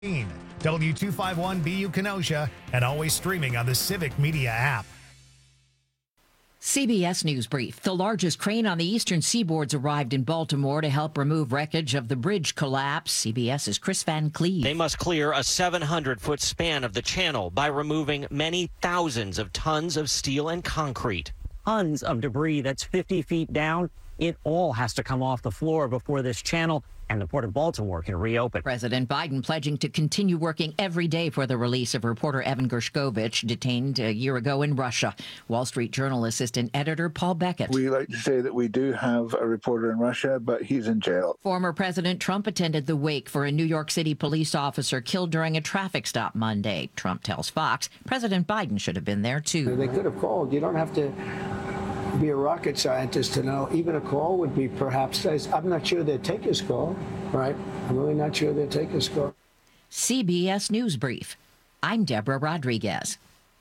W251BU Kenosha, and always streaming on the Civic Media app. CBS News Brief. The largest crane on the eastern seaboard's arrived in Baltimore to help remove wreckage of the bridge collapse. CBS's Chris Van Cleve. They must clear a 700-foot span of the channel by removing many thousands of tons of steel and concrete. Tons of debris that's 50 feet down. It all has to come off the floor before this channel and the Port of Baltimore can reopen. President Biden pledging to continue working every day for the release of reporter Evan Gershkovich, detained a year ago in Russia. Wall Street Journal assistant editor Paul Beckett. We like to say that we do have a reporter in Russia, but he's in jail. Former President Trump attended the wake for a New York City police officer killed during a traffic stop Monday. Trump tells Fox President Biden should have been there, too. They could have called. You don't have to be a rocket scientist to know even a call would be perhaps. I'm not sure they'd take his call, right? I'm really not sure they'd take his call. CBS News Brief. I'm Deborah Rodriguez.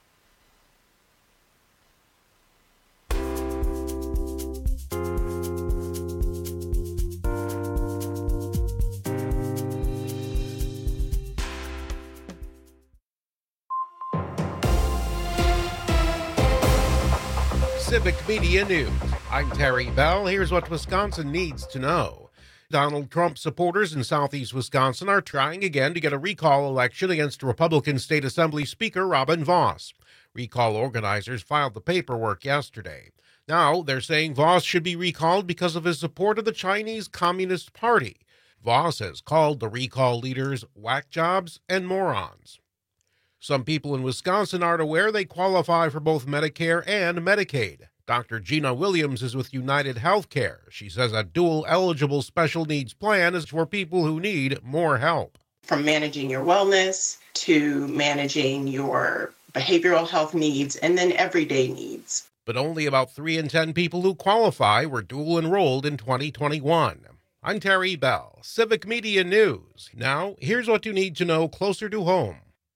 Civic Media News. I'm Terry Bell. Here's what Wisconsin needs to know. Donald Trump supporters in southeast Wisconsin are trying again to get a recall election against Republican State Assembly Speaker Robin Vos. Recall organizers filed the paperwork yesterday. Now they're saying Vos should be recalled because of his support of the Chinese Communist Party. Vos has called the recall leaders whack jobs and morons. Some people in Wisconsin aren't aware they qualify for both Medicare and Medicaid. Dr. Gina Williams is with United Healthcare. She says a dual-eligible special needs plan is for people who need more help. From managing your wellness to managing your behavioral health needs and then everyday needs. But only about 3 in 10 people who qualify were dual-enrolled in 2021. I'm Terry Bell, Civic Media News. Now, here's what you need to know closer to home.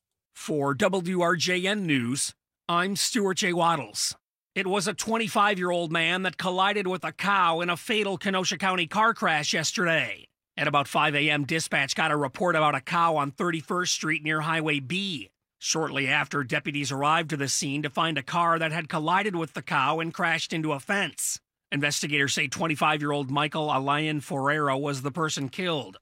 For WRJN News, I'm Stuart J. Waddles. It was a 25-year-old man that collided with a cow in a fatal Kenosha County car crash yesterday. At about 5 a.m., dispatch got a report about a cow on 31st Street near Highway B. Shortly after, deputies arrived to the scene to find a car that had collided with the cow and crashed into a fence. Investigators say 25-year-old Michael Alain Ferreira was the person killed.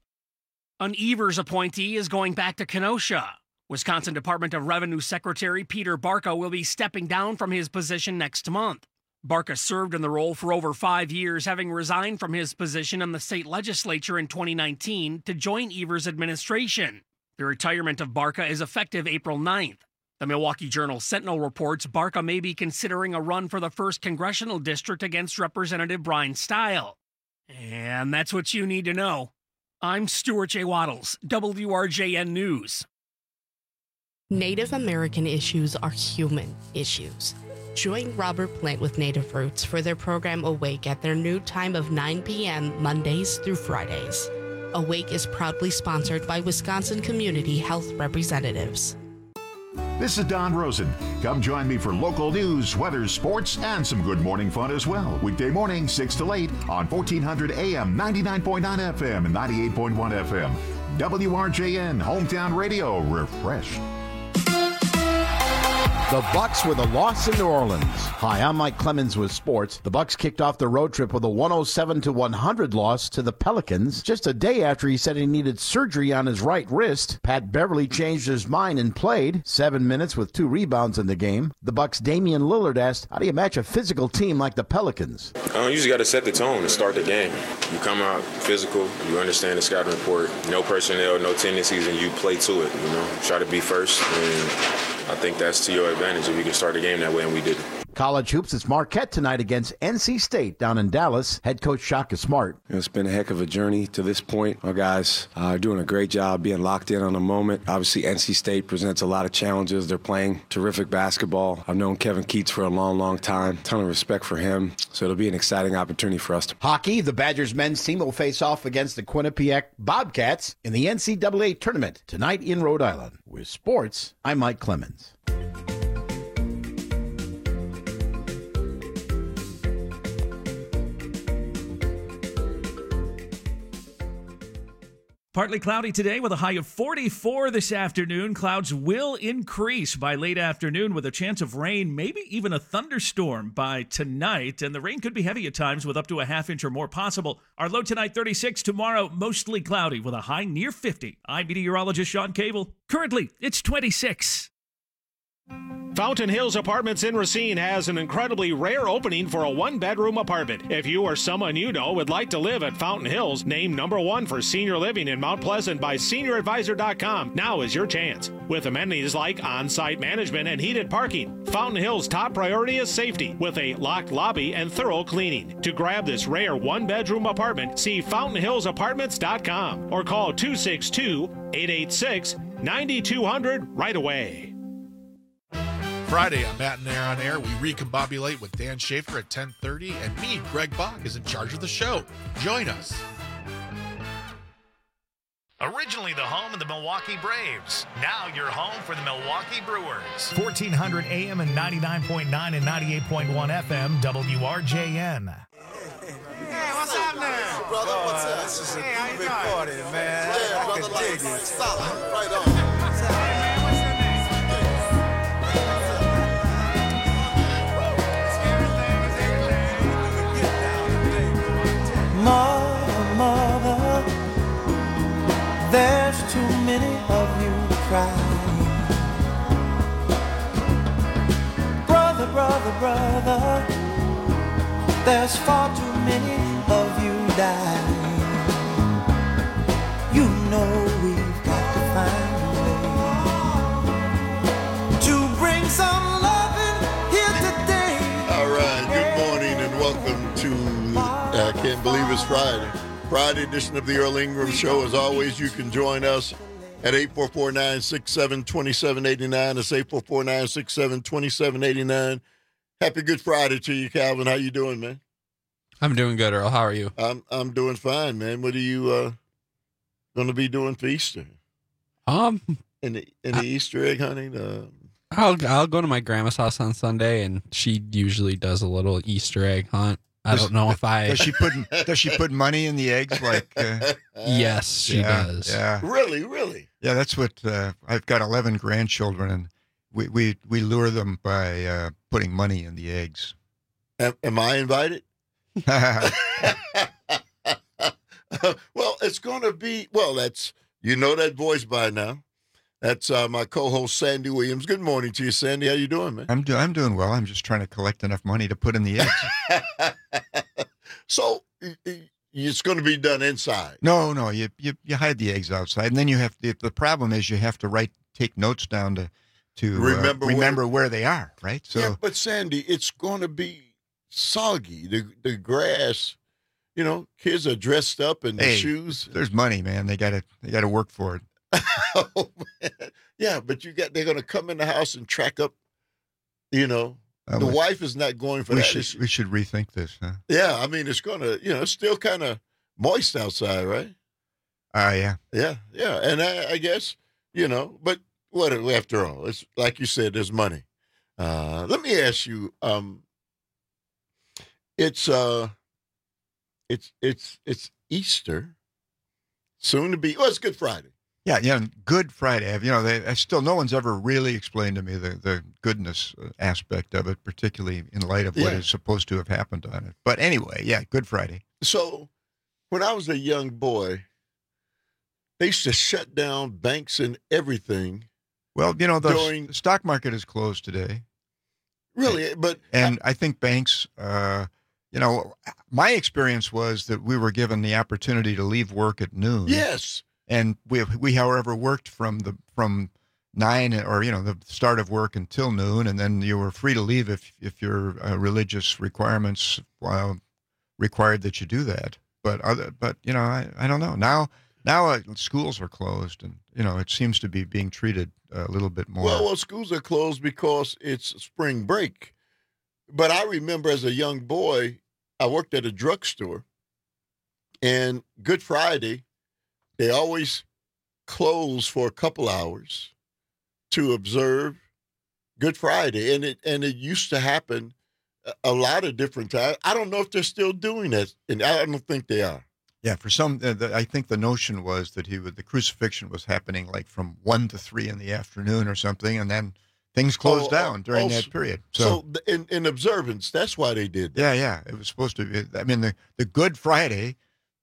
An Evers appointee is going back to Kenosha. Wisconsin Department of Revenue Secretary Peter Barca will be stepping down from his position next month. Barca served in the role for over 5 years, having resigned from his position in the state legislature in 2019 to join Evers' administration. The retirement of Barca is effective April 9th. The Milwaukee Journal-Sentinel reports Barca may be considering a run for the 1st Congressional District against Representative Brian Stile. And that's what you need to know. I'm Stuart J. Waddles, WRJN News. Native American issues are human issues. Join Robert Plant with Native Roots for their program Awake at their new time of 9 p.m. Mondays through Fridays. Awake is proudly sponsored by Wisconsin Community Health Representatives. This is Don Rosen. Come join me for local news, weather, sports, and some good morning fun as well. Weekday morning, 6 to 8 on 1400 AM, 99.9 FM, and 98.1 FM. WRJN, Hometown Radio, refreshed. The Bucks with a loss in New Orleans. Hi, I'm Mike Clemens with sports. The Bucks kicked off the road trip with a 107-100 loss to the Pelicans just a day after he said he needed surgery on his right wrist. Pat Beverly changed his mind and played 7 minutes with 2 rebounds in the game. The Bucks' Damian Lillard asked, how do you match a physical team like the Pelicans? You just got to set the tone to start the game. You come out physical, you understand the scouting report, no personnel, no tendencies, and you play to it. Try to be first, and I think that's to your advantage if you can start the game that way, and we did it. College hoops, it's Marquette tonight against NC State down in Dallas. Head coach Shaka Smart. It's been a heck of a journey to this point. Our guys are doing a great job being locked in on the moment. Obviously, NC State presents a lot of challenges. They're playing terrific basketball. I've known Kevin Keats for a long, long time. Ton of respect for him. So it'll be an exciting opportunity for us. Hockey, the Badgers men's team will face off against the Quinnipiac Bobcats in the NCAA tournament tonight in Rhode Island. With sports, I'm Mike Clemens. Partly cloudy today with a high of 44 this afternoon. Clouds will increase by late afternoon with a chance of rain, maybe even a thunderstorm by tonight. And the rain could be heavy at times with up to a half inch or more possible. Our low tonight 36, tomorrow mostly cloudy with a high near 50. I'm meteorologist Sean Cable. Currently, it's 26. Fountain Hills Apartments in Racine has an incredibly rare opening for a one-bedroom apartment. If you or someone you know would like to live at Fountain Hills, named #1 for senior living in Mount Pleasant by SeniorAdvisor.com, now is your chance. With amenities like on-site management and heated parking, Fountain Hills' top priority is safety, with a locked lobby and thorough cleaning. To grab this rare one-bedroom apartment, see FountainHillsApartments.com or call 262-886-9200 right away. Friday on Matt and Air on Air, we recombobulate with Dan Schaefer at 10:30, and me, Greg Bach, is in charge of the show. Join us. Originally the home of the Milwaukee Braves, now your home for the Milwaukee Brewers. 1400 AM and 99.9 and 98.1 FM, WRJN. Hey, what's happening? Brother, what's up? This is a big party, man. Yeah, brother, like solid. Right on. Mother, there's too many of you crying. Brother, there's far too many of you dying. You know we've got to find a way to bring some loving here today. All right, good morning and welcome to I can't believe it's Friday edition of the Earl Ingram Show. As always, you can join us at 844-967-2789. It's 844-967-2789. Happy Good Friday to you, Calvin. How you doing, man? I'm doing good, Earl. How are you? I'm doing fine, man. What are you going to be doing for Easter? Any Easter egg hunting? I'll go to my grandma's house on Sunday, and she usually does a little Easter egg hunt. I don't know if I... Does she put money in the eggs? Yes, she does. Yeah. Really? Yeah, that's what... I've got 11 grandchildren, and we lure them by putting money in the eggs. Am I invited? Well, it's going to be... Well, that's... You know that voice by now. That's my co-host, Sandy Williams. Good morning to you, Sandy. How you doing, man? I'm doing well. I'm just trying to collect enough money to put in the eggs. So it's going to be done inside? No. You hide the eggs outside, and then you have the problem is you have to take notes down to remember where they are, right? So, yeah, but Sandy, it's going to be soggy. The grass, kids are dressed up in the shoes. There's money, man. They got to work for it. Oh, man. Yeah, but they're going to come in the house and track up, the wife is not going for that. We should rethink this, huh? Yeah, I mean, it's going to, it's still kind of moist outside, right? Yeah. Yeah. And I guess, but what, after all, it's like you said, there's money. Let me ask you, it's Easter, soon to be, it's Good Friday. Yeah, Good Friday. No one's ever really explained to me the goodness aspect of it, particularly in light of what is supposed to have happened on it. But anyway, Good Friday. So when I was a young boy, they used to shut down banks and everything. Well, the stock market is closed today. Really? And I think banks, my experience was that we were given the opportunity to leave work at noon. Yes. And we, however, worked from 9 or the start of work until noon, and then you were free to leave if your religious requirements required that you do that. But I don't know. Now schools are closed, and it seems to be being treated a little bit more. Well, schools are closed because it's spring break. But I remember as a young boy, I worked at a drugstore, and Good Friday, they always close for a couple hours to observe Good Friday, and it used to happen a lot of different times. I don't know if they're still doing that, and I don't think they are. Yeah, for some, I think the notion was that the crucifixion was happening like from 1 to 3 in the afternoon or something, and then things closed down during that period. So in observance, that's why they did that. Yeah. It was supposed to be. I mean, the Good Friday,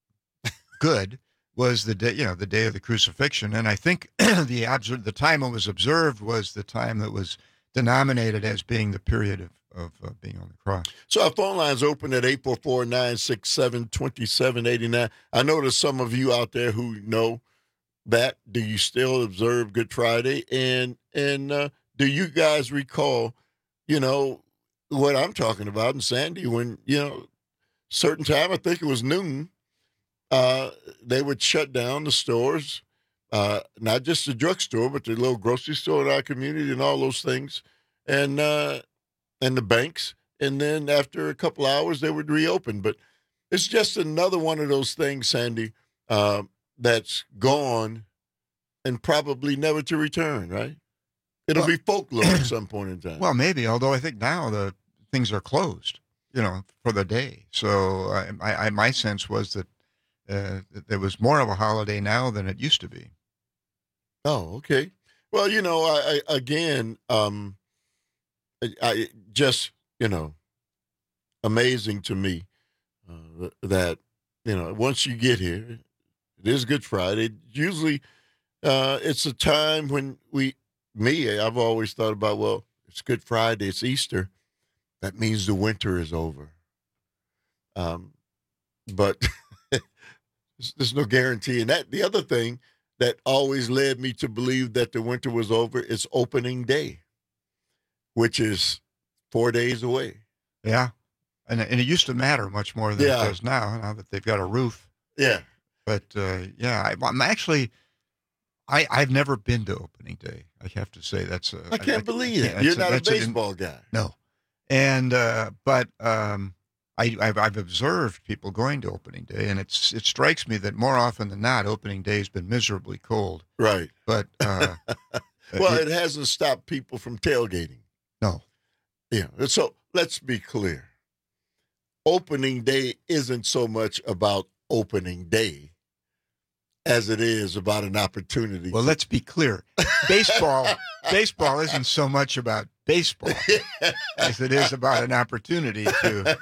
was the day, the day of the crucifixion, and I think the time it was observed was the time that was denominated as being the period of being on the cross. So our phone line's open at 844-967-2789. I know there's some of you out there who know that. Do you still observe Good Friday? And do you guys recall, what I'm talking about in Sandy when, certain time, I think it was noon, they would shut down the stores, not just the drugstore, but the little grocery store in our community and all those things, and the banks. And then after a couple hours, they would reopen. But it's just another one of those things, Sandy, that's gone and probably never to return, right? It'll be folklore at some point in time. Well, maybe, although I think now the things are closed, for the day. So my sense was that there was more of a holiday now than it used to be. Oh, okay. Well, I just, amazing to me that, once you get here, it is Good Friday. Usually it's a time when I've always thought about, well, it's Good Friday, it's Easter. That means the winter is over. But there's no guarantee. And the other thing that always led me to believe that the winter was over is opening day, which is 4 days away. Yeah. And it used to matter much more than it does now that they've got a roof. Yeah. But, I'm actually, I've never been to opening day. I have to say I can't believe it. You're not a baseball guy. No. And, but I've observed people going to opening day, and it strikes me that more often than not, opening day has been miserably cold. Right. But well, it hasn't stopped people from tailgating. No. Yeah. So let's be clear. Opening day isn't so much about opening day as it is about an opportunity. Well, let's be clear. Baseball isn't so much about baseball as it is about an opportunity to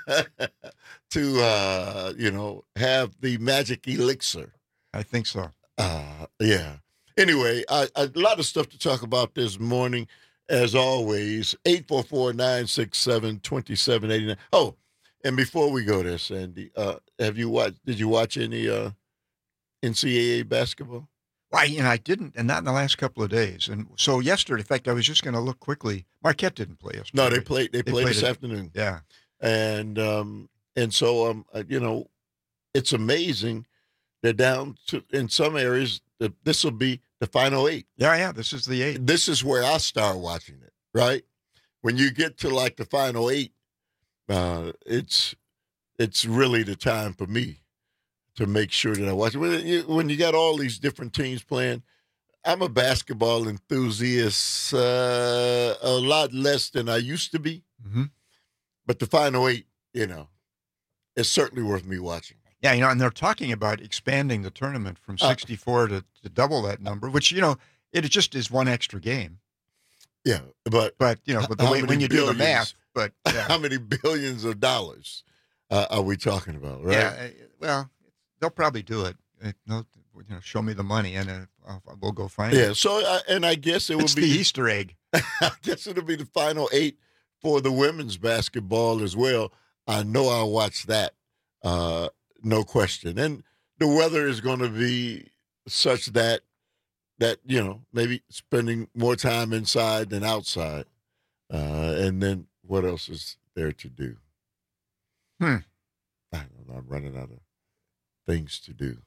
have the magic elixir. I think so. Yeah. Anyway, a lot of stuff to talk about this morning. As always, 844-967-2789. Oh, and before we go there, Sandy, did you watch any NCAA basketball? I didn't, and not in the last couple of days. And so yesterday, in fact, I was just going to look quickly. Marquette didn't play yesterday. No, they played this afternoon. Yeah. And so, it's amazing. They're down to, in some areas, this will be the final 8. Yeah, this is the 8. This is where I start watching it, right? When you get to like the final 8, it's really the time for me to make sure that I watch it. When you got all these different teams playing, I'm a basketball enthusiast, a lot less than I used to be. Mm-hmm. But the final 8, it's certainly worth me watching. Yeah, and they're talking about expanding the tournament from 64 to double that number, which, it just is one extra game. Yeah, but the way when you do the math, but how many billions of dollars are we talking about, right? Yeah, well, they'll probably do it. Show me the money, and we'll go find it. Yeah. So, and I guess it will be the Easter egg. I guess it'll be the final 8 for the women's basketball as well. I know I'll watch that, no question. And the weather is going to be such that maybe spending more time inside than outside. And then what else is there to do? I don't know. I'm running out of things to do.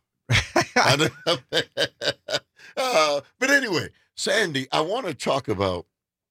But anyway, Sandy, I want to talk about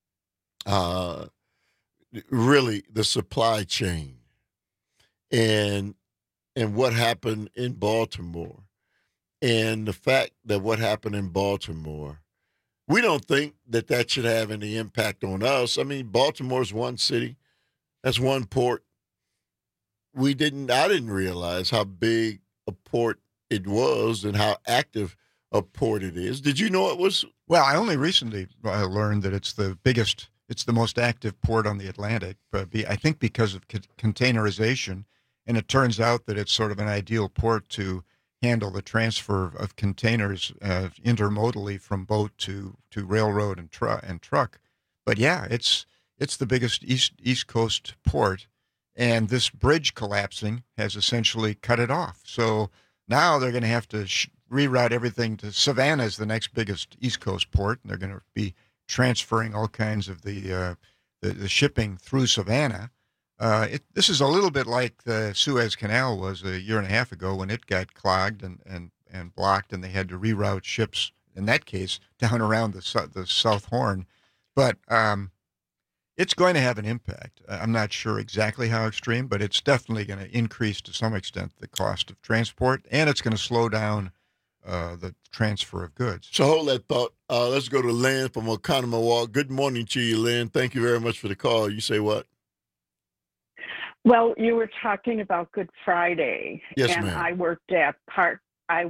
really the supply chain and what happened in Baltimore, and the fact that what happened in Baltimore, we don't think that should have any impact on us. I mean, Baltimore's one city, that's one port. I didn't realize how big a port it was and how active a port it is. Did you know it was? Well, I only recently learned that it's the most active port on the Atlantic, I think because of containerization, and it turns out that it's sort of an ideal port to handle the transfer of containers intermodally from boat to railroad and truck. But yeah, it's the biggest East Coast port, and this bridge collapsing has essentially cut it off. So now they're going to have to reroute everything to Savannah as the next biggest East Coast port, and they're going to be transferring all kinds of the shipping through Savannah. This is a little bit like the Suez Canal was a year and a half ago when it got clogged and blocked, and they had to reroute ships, in that case, down around the South Horn. But it's going to have an impact. I'm not sure exactly how extreme, but it's definitely going to increase to some extent the cost of transport, and it's going to slow down the transfer of goods. So hold that thought. Let's go to Lynn from Oconomowoc. Good morning to you, Lynn. Thank you very much for the call. You say what? Well, you were talking about Good Friday. Yes, and ma'am. I worked at Park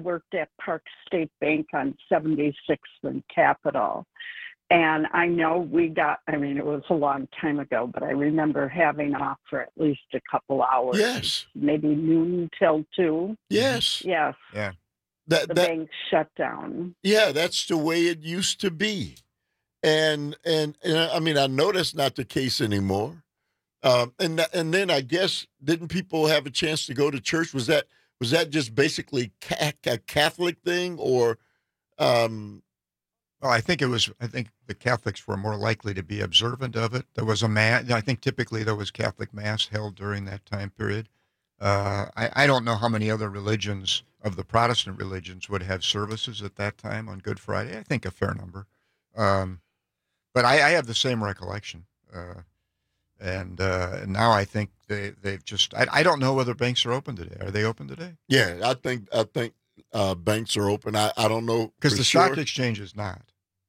State Bank on 76th and Capitol. And I know it was a long time ago, but I remember having off for at least a couple hours. Yes. Maybe noon till 2. Yes. Yes. Yeah. The bank shut down. Yeah, that's the way it used to be. And I mean, I know that's not the case anymore. And then I guess, didn't people have a chance to go to church? Was that just basically a Catholic thing, or? Well, I think the Catholics were more likely to be observant of it. There was a mass. I think typically there was Catholic mass held during that time period. I don't know how many other religions of the Protestant religions would have services at that time on Good Friday. I think a fair number. But I have the same recollection. And now I think they've just. I don't know whether banks are open today. Are they open today? Yeah, I think banks are open. I don't know because the stock exchange is not.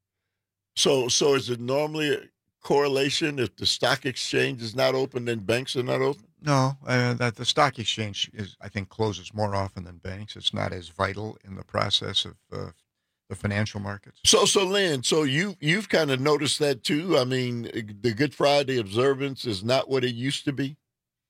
So is it normally a correlation? If the stock exchange is not open, then banks are not open? No, that the stock exchange I think closes more often than banks. It's not as vital in the process of the financial markets. So Lynn, you've kind of noticed that too. I mean, the Good Friday observance is not what it used to be.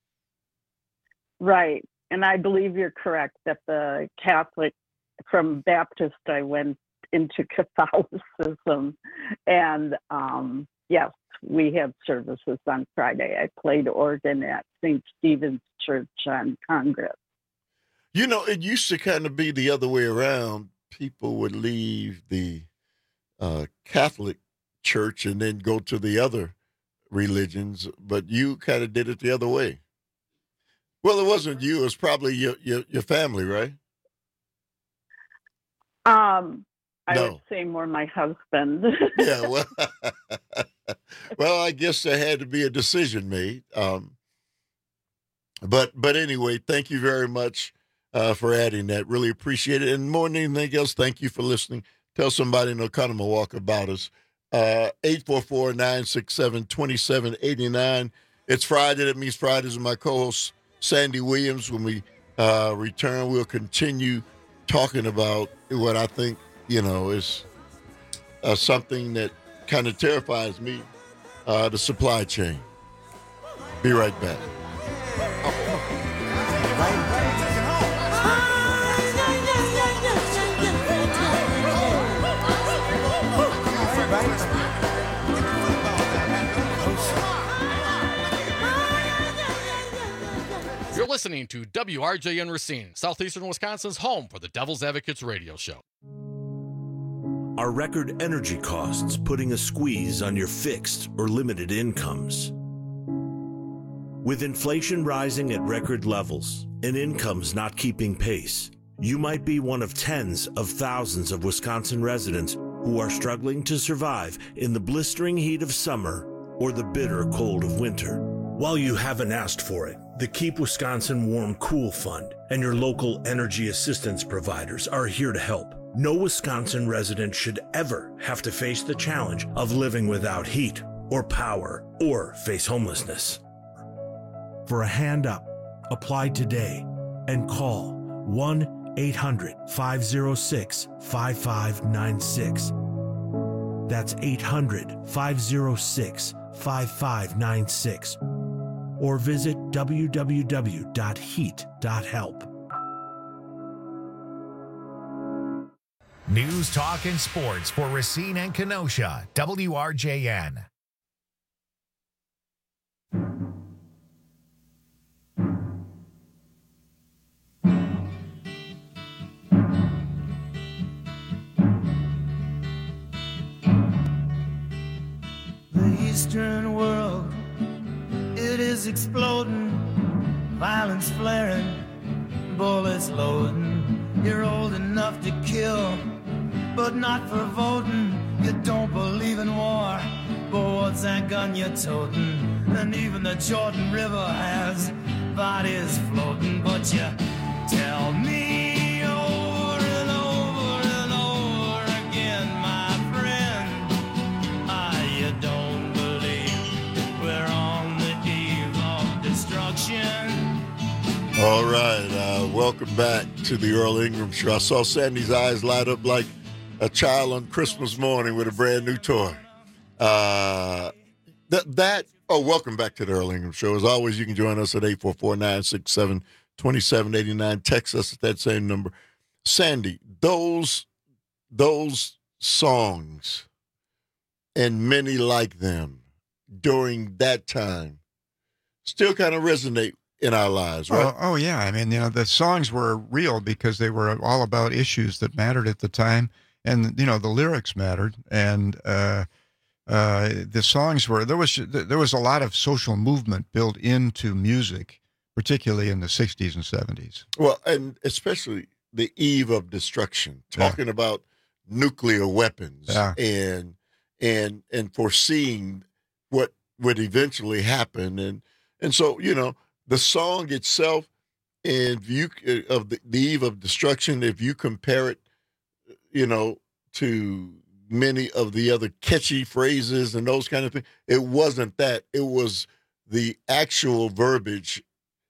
Right. And I believe you're correct that the Catholic, from Baptist, I went into Catholicism. And yes, we had services on Friday. I played organ at St. Stephen's Church on Congress. You know, it used to kind of be the other way around. People would leave the Catholic Church and then go to the other religions, but you kind of did it the other way. Well, it wasn't you; it was probably your family, right? I would say more my husband. Yeah, well, I guess there had to be a decision made. But anyway, thank you very much for adding that. Really appreciate it. And more than anything else, thank you for listening. Tell somebody in Oconomowoc about us. 844-967-2789. It's Friday. That means Fridays with my co-host, Sandy Williams. When we return, we'll continue talking about what I think, is something that kind of terrifies me, the supply chain. Be right back. You're listening to WRJN Racine, Southeastern Wisconsin's home for the Devil's Advocates radio show. Are record energy costs putting a squeeze on your fixed or limited incomes? With inflation rising at record levels and incomes not keeping pace, you might be one of tens of thousands of Wisconsin residents who are struggling to survive in the blistering heat of summer or the bitter cold of winter. While you haven't asked for it, the Keep Wisconsin Warm Cool Fund and your local energy assistance providers are here to help. No Wisconsin resident should ever have to face the challenge of living without heat or power or face homelessness. For a hand up, apply today and call 800-506-5596. That's 800-506-5596. Or visit www.heat.help. News, talk, and sports for Racine and Kenosha. WRJN. The Eastern world, it is exploding, violence flaring, bullets loading. You're old enough to kill, but not for voting. You don't believe in war, but what's that gun you're toting? And even the Jordan River has bodies floating, but you tell me over and over and over again, my friend, you don't believe we're on the eve of destruction. All right, welcome back to the Earl Ingram Show. I saw Sandy's eyes light up like a child on Christmas morning with a brand new toy. Welcome back to the Earl Ingram Show. As always, you can join us at 844-967-2789. Text us at that same number. Sandy, those songs and many like them during that time still kind of resonate in our lives, right? Oh, yeah. I mean, the songs were real because they were all about issues that mattered at the time. And, the lyrics mattered. And the songs were, there was a lot of social movement built into music, particularly in the 60s and 70s. Well, and especially the eve of destruction, talking about nuclear weapons and foreseeing what would eventually happen. And so, the song itself, and view of the eve of destruction, if you compare it, to many of the other catchy phrases and those kind of things, it wasn't that. It was the actual verbiage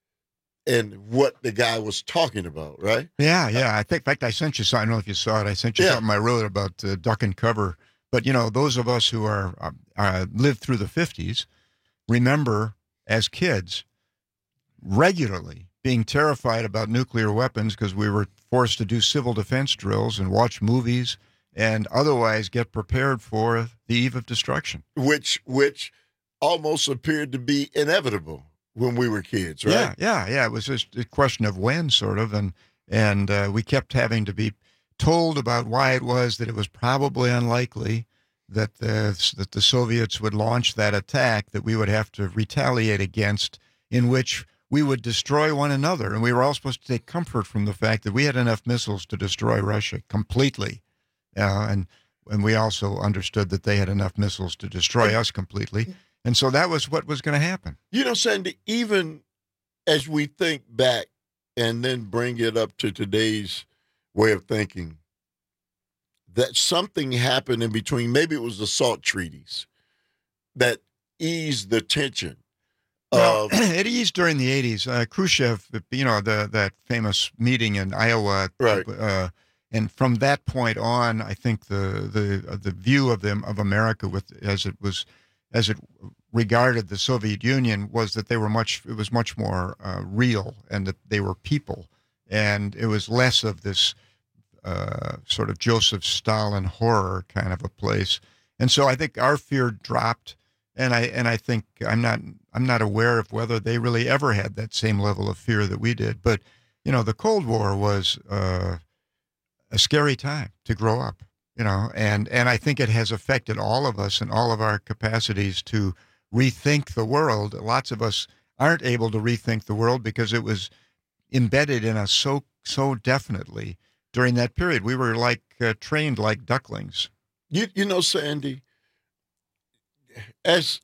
and what the guy was talking about, right? Yeah. I think, in fact, I sent you something. I don't know if you saw it. I sent you something I wrote about duck and cover. But, those of us who are lived through the 50s remember as kids regularly being terrified about nuclear weapons because we were forced to do civil defense drills and watch movies and otherwise get prepared for the eve of destruction. Which almost appeared to be inevitable when we were kids, right? Yeah. It was just a question of when, sort of, and we kept having to be told about why it was that it was probably unlikely that the Soviets would launch that attack that we would have to retaliate against, in which we would destroy one another. And we were all supposed to take comfort from the fact that we had enough missiles to destroy Russia completely. And we also understood that they had enough missiles to destroy us completely. And so that was what was going to happen. Sandy, even as we think back and then bring it up to today's way of thinking, that something happened in between. Maybe it was the SALT treaties that eased the tension. Well, it eased during the 80s. Khrushchev, that famous meeting in Iowa, right? And from that point on, I think the view of America as it regarded the Soviet Union was that it was much more real, and that they were people, and it was less of this sort of Joseph Stalin horror kind of a place. And so I think our fear dropped. And I think I'm not aware of whether they really ever had that same level of fear that we did. But the Cold War was a scary time to grow up. And I think it has affected all of us and all of our capacities to rethink the world. Lots of us aren't able to rethink the world because it was embedded in us so definitely during that period. We were trained like ducklings. Sandy, as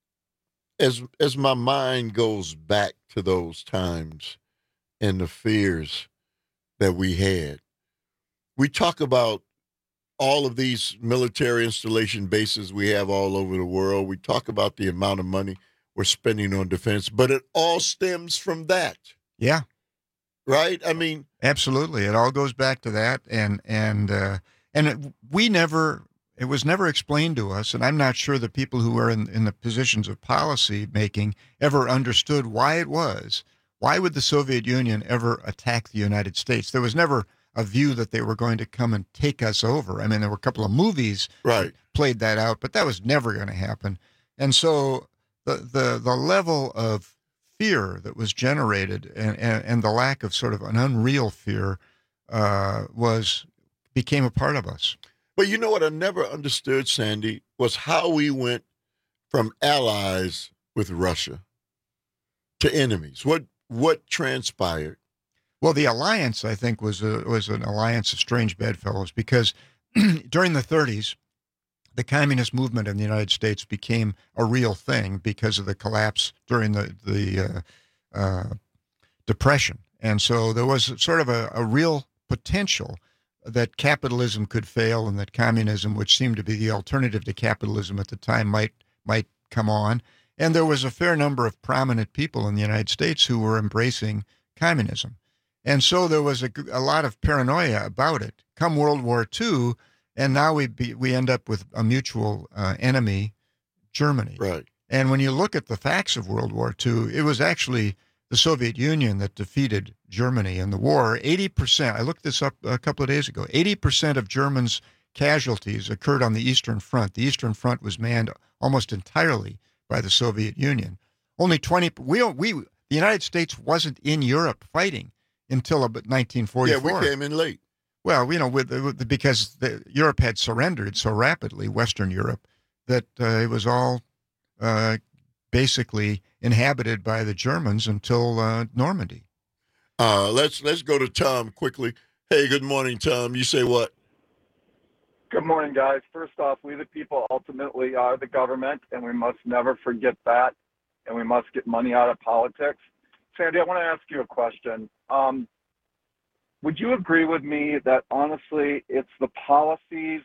my mind goes back to those times and the fears that we had, we talk about all of these military installation bases we have all over the world. We talk about the amount of money we're spending on defense, but it all stems from that. Yeah. right? I mean, absolutely. It all goes back to that, and it was never explained to us, and I'm not sure the people who are in the positions of policy making ever understood why it was. Why would the Soviet Union ever attack the United States? There was never a view that they were going to come and take us over. I mean, there were a couple of movies that played that out, but that was never going to happen. And so the level of fear that was generated and the lack of sort of an unreal fear became a part of us. But you know what I never understood, Sandy, was how we went from allies with Russia to enemies. What transpired? Well, the alliance, I think, was an alliance of strange bedfellows, because during the 30s, the communist movement in the United States became a real thing because of the collapse during the Depression. And so there was sort of a real potential that capitalism could fail and that communism, which seemed to be the alternative to capitalism at the time, might come on. And there was a fair number of prominent people in the United States who were embracing communism. And so there was a lot of paranoia about it. Come World War II, and now we end up with a mutual enemy, Germany. Right. And when you look at the facts of World War II, it was actually the Soviet Union that defeated Germany in the war. 80%, I looked this up a couple of days ago, 80% of Germans' casualties occurred on the Eastern Front. The Eastern Front was manned almost entirely by the Soviet Union. Only 20, the United States wasn't in Europe fighting until about 1944. Yeah, we came in late. Well, because Europe had surrendered so rapidly, Western Europe, that it was all basically inhabited by the Germans until Normandy. Let's go to Tom quickly. Hey, good morning, Tom. You say what? Good morning, guys. First off, we the people ultimately are the government, and we must never forget that, and we must get money out of politics. Sandy, I want to ask you a question. Would you agree with me that, honestly, it's the policies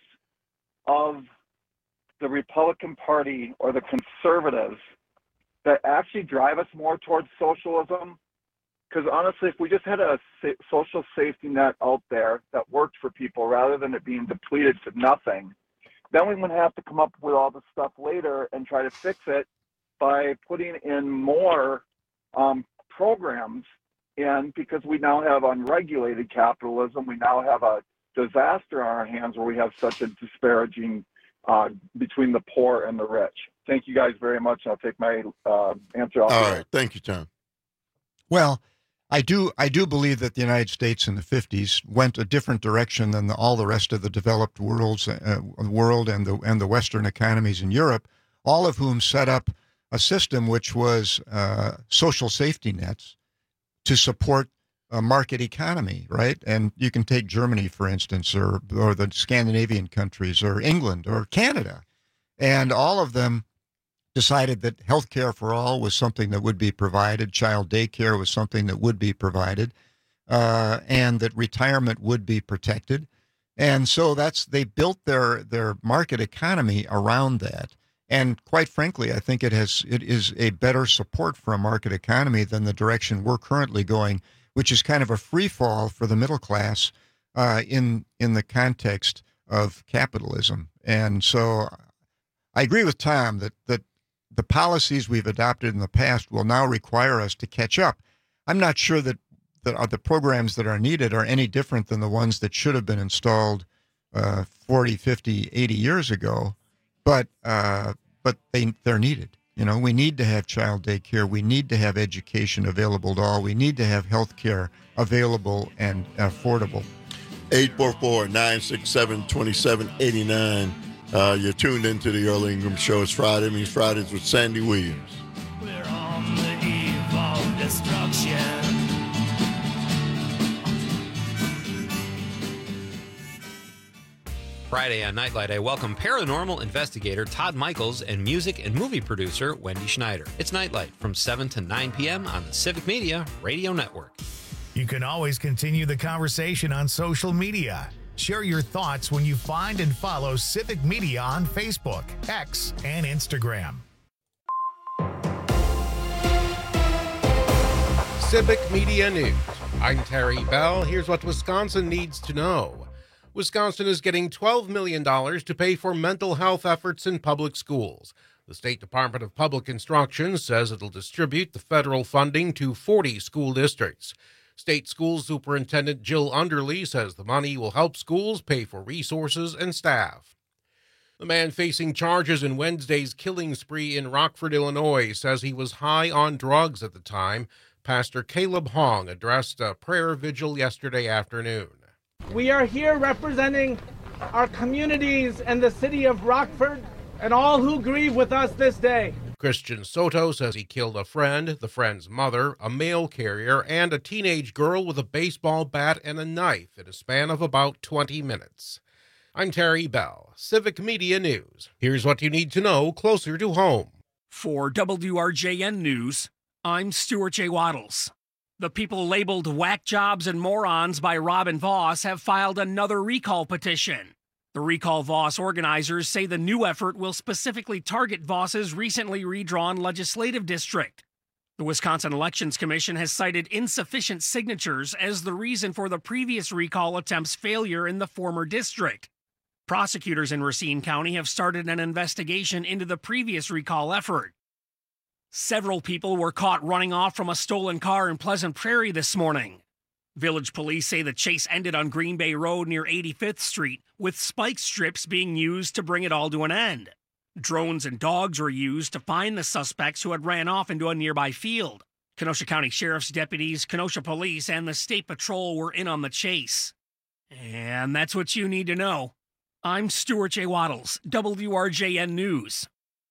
of the Republican Party or the conservatives that actually drive us more towards socialism? Because, honestly, if we just had a social safety net out there that worked for people rather than it being depleted to nothing, then we wouldn't have to come up with all the stuff later and try to fix it by putting in more programs. And because we now have unregulated capitalism, we now have a disaster on our hands where we have such a disparaging between the poor and the rich. Thank you guys very much. I'll take my answer off. All right. Thank you, Tom. Well, I do believe that the United States in the 50s went a different direction than all the rest of the developed world and the Western economies in Europe, all of whom set up a system which was social safety nets to support a market economy, right? And you can take Germany, for instance, or the Scandinavian countries, or England, or Canada. And all of them decided that health care for all was something that would be provided, child daycare was something that would be provided, and that retirement would be protected. And so they built their market economy around that. And quite frankly, I think it is a better support for a market economy than the direction we're currently going, which is kind of a free fall for the middle class in the context of capitalism. And so I agree with Tom that the policies we've adopted in the past will now require us to catch up. I'm not sure that the programs that are needed are any different than the ones that should have been installed 40, 50, 80 years ago. But they're needed. We need to have child daycare. We need to have education available to all. We need to have health care available and affordable. 844-967-2789. You're tuned into the Earl Ingram Show. It's Friday. It means Fridays with Sandy Williams. We're on the eve of destruction. Friday on Nightlight, I welcome paranormal investigator Todd Michaels and music and movie producer Wendy Schneider. It's Nightlight from 7 to 9 p.m. on the Civic Media Radio Network. You can always continue the conversation on social media. Share your thoughts when you find and follow Civic Media on Facebook, X, and Instagram. Civic Media News I'm Terry Bell. Here's what Wisconsin needs to know. Wisconsin is getting $12 million to pay for mental health efforts in public schools. The State Department of Public Instruction says it'll distribute the federal funding to 40 school districts. State School Superintendent Jill Underly says the money will help schools pay for resources and staff. The man facing charges in Wednesday's killing spree in Rockford, Illinois, says he was high on drugs at the time. Pastor Caleb Hong addressed a prayer vigil yesterday afternoon. We are here representing our communities and the city of Rockford and all who grieve with us this day. Christian Soto says he killed a friend, the friend's mother, a mail carrier, and a teenage girl with a baseball bat and a knife in a span of about 20 minutes. I'm Terry Bell, Civic Media News. Here's what you need to know closer to home. For WRJN News, I'm Stuart J. Waddles. The people labeled whack jobs and morons by Robin Voss have filed another recall petition. The Recall Voss organizers say the new effort will specifically target Voss's recently redrawn legislative district. The Wisconsin Elections Commission has cited insufficient signatures as the reason for the previous recall attempt's failure in the former district. Prosecutors in Racine County have started an investigation into the previous recall effort. Several people were caught running off from a stolen car in Pleasant Prairie this morning. Village police say the chase ended on Green Bay Road near 85th Street, with spike strips being used to bring it all to an end. Drones and dogs were used to find the suspects who had ran off into a nearby field. Kenosha County Sheriff's deputies, Kenosha Police, and the State Patrol were in on the chase. And that's what you need to know. I'm Stuart J. Waddles, WRJN News.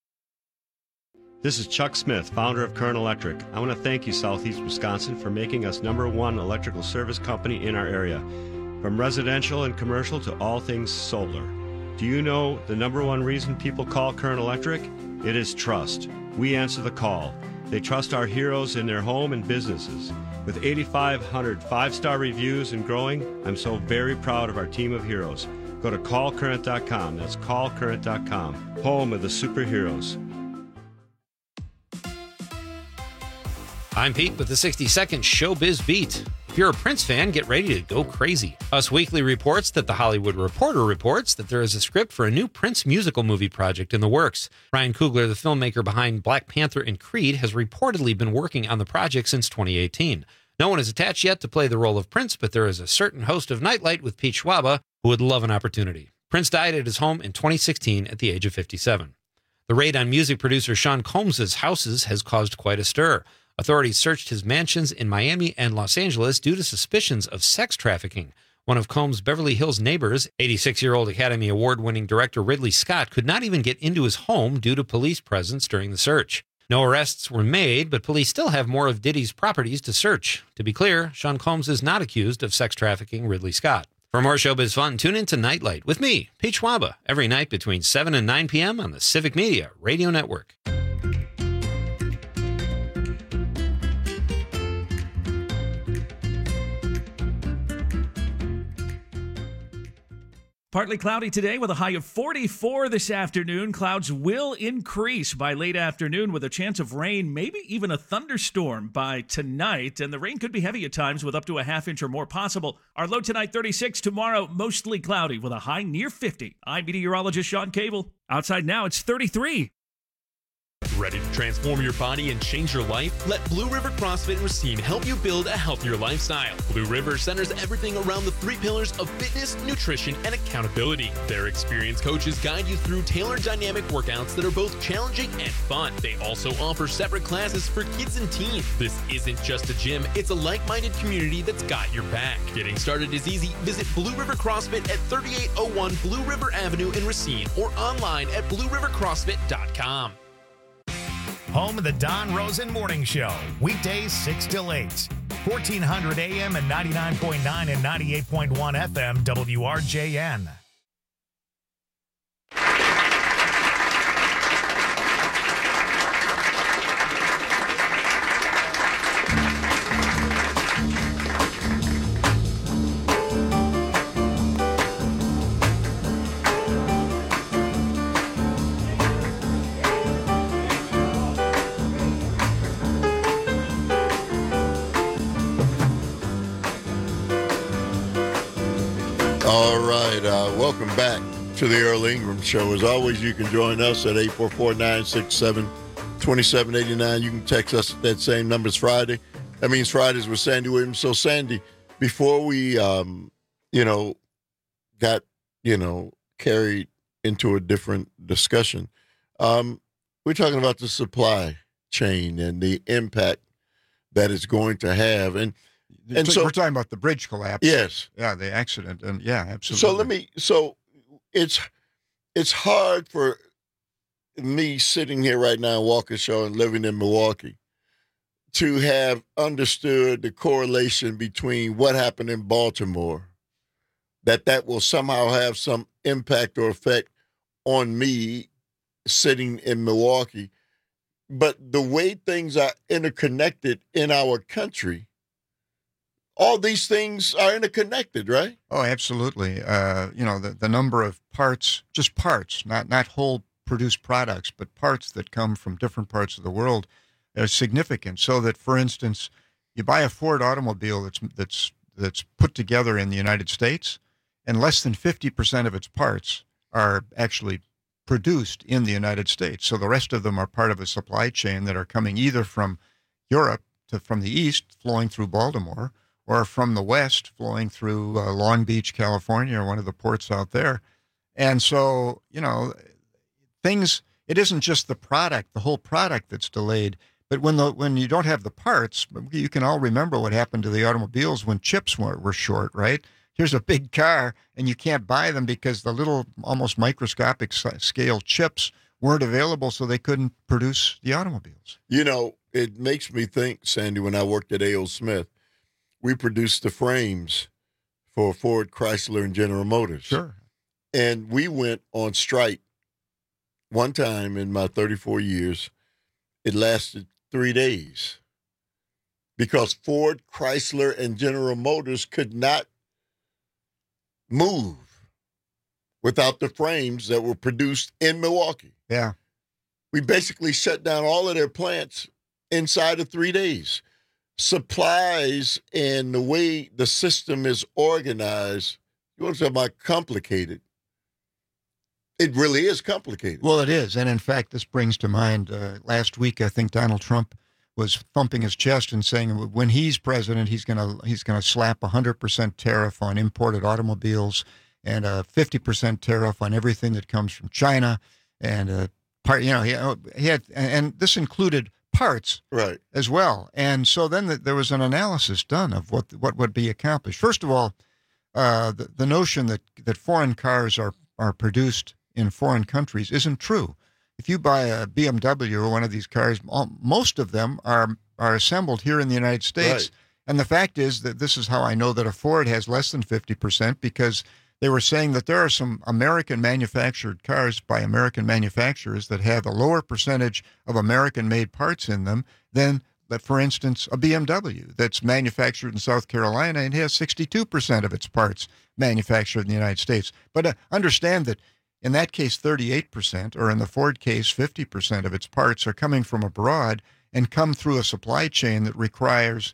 This is Chuck Smith, founder of Current Electric. I want to thank you, Southeast Wisconsin, for making us #1 electrical service company in our area. From residential and commercial to all things solar. Do you know the #1 reason people call Current Electric? It is trust. We answer the call. They trust our heroes in their home and businesses. With 8,500 5-star reviews and growing, I'm so very proud of our team of heroes. Go to callcurrent.com. That's callcurrent.com. Home of the superheroes. I'm Pete with the 60-second Showbiz Beat. If you're a Prince fan, get ready to go crazy. Us Weekly reports that The Hollywood Reporter reports that there is a script for a new Prince musical movie project in the works. Ryan Coogler, the filmmaker behind Black Panther and Creed, has reportedly been working on the project since 2018. No one is attached yet to play the role of Prince, but there is a certain host of Nightlight with Pete Schwaba who would love an opportunity. Prince died at his home in 2016 at the age of 57. The raid on music producer Sean Combs' houses has caused quite a stir. Authorities searched his mansions in Miami and Los Angeles due to suspicions of sex trafficking. One of Combs' Beverly Hills neighbors, 86-year-old Academy Award-winning director Ridley Scott, could not even get into his home due to police presence during the search. No arrests were made, but police still have more of Diddy's properties to search. To be clear, Sean Combs is not accused of sex trafficking Ridley Scott. For more showbiz fun, tune in to Nightlight with me, Pete Schwaba, every night between 7 and 9 p.m. on the Civic Media Radio Network. Partly cloudy today with a high of 44 this afternoon. Clouds will increase by late afternoon with a chance of rain, maybe even a thunderstorm by tonight. And the rain could be heavy at times with up to a half inch or more possible. Our low tonight, 36. Tomorrow, mostly cloudy with a high near 50. I'm meteorologist Sean Cable. Outside now, it's 33. Ready to transform your body and change your life? Let Blue River CrossFit in Racine help you build a healthier lifestyle. Blue River centers everything around the 3 pillars of fitness, nutrition, and accountability. Their experienced coaches guide you through tailored dynamic workouts that are both challenging and fun. They also offer separate classes for kids and teens. This isn't just a gym, it's a like-minded community that's got your back. Getting started is easy. Visit Blue River CrossFit at 3801 Blue River Avenue in Racine or online at bluerivercrossfit.com. Home of the Don Rosen Morning Show, weekdays 6 till 8. 1400 AM and 99.9 and 98.1 FM WRJN. All right. Welcome back to the Earl Ingram Show. As always, you can join us at 844-967-2789. You can text us at that same number. It's Friday. That means Fridays with Sandy Williams. So, Sandy, before we, got, carried into a different discussion, we're talking about the supply chain and the impact that it's going to have. And so we're talking about the bridge collapse. Yes. Yeah, the accident. And yeah, absolutely. So it's hard for me sitting here right now in Waukesha and living in Milwaukee to have understood the correlation between what happened in Baltimore, that will somehow have some impact or effect on me sitting in Milwaukee. But the way things are interconnected in our country, all these things are interconnected, right? Oh, absolutely. The number of parts, just parts, not whole produced products, but parts that come from different parts of the world are significant. So that, for instance, you buy a Ford automobile that's put together in the United States, and less than 50% of its parts are actually produced in the United States. So the rest of them are part of a supply chain that are coming either from Europe from the east, flowing through Baltimore, or from the west, flowing through Long Beach, California, or one of the ports out there. And so, it isn't just the product, the whole product that's delayed, but when you don't have the parts, you can all remember what happened to the automobiles when chips were short, right? Here's a big car, and you can't buy them because the little, almost microscopic scale chips weren't available, so they couldn't produce the automobiles. It makes me think, Sandy, when I worked at A.O. Smith, we produced the frames for Ford, Chrysler, and General Motors. Sure. And we went on strike one time in my 34 years. It lasted 3 days because Ford, Chrysler, and General Motors could not move without the frames that were produced in Milwaukee. Yeah. We basically shut down all of their plants inside of 3 days. Supplies and the way the system is organized, you want to talk about complicated. It really is complicated. Well, it is. And in fact, this brings to mind last week, I think Donald Trump was thumping his chest and saying when he's president, he's going to slap 100% tariff on imported automobiles and a 50% tariff on everything that comes from China. And he had, and this included parts, right, as well. And so then there was an analysis done of what would be accomplished. First of all, the notion that foreign cars are produced in foreign countries isn't true. If you buy a BMW or one of these cars, most of them are assembled here in the United States. Right. And the fact is that this is how I know that a Ford has less than 50%, because they were saying that there are some American manufactured cars by American manufacturers that have a lower percentage of American made parts in them than, for instance, a BMW that's manufactured in South Carolina and has 62% of its parts manufactured in the United States. But understand that in that case, 38%, or in the Ford case, 50% of its parts are coming from abroad and come through a supply chain that requires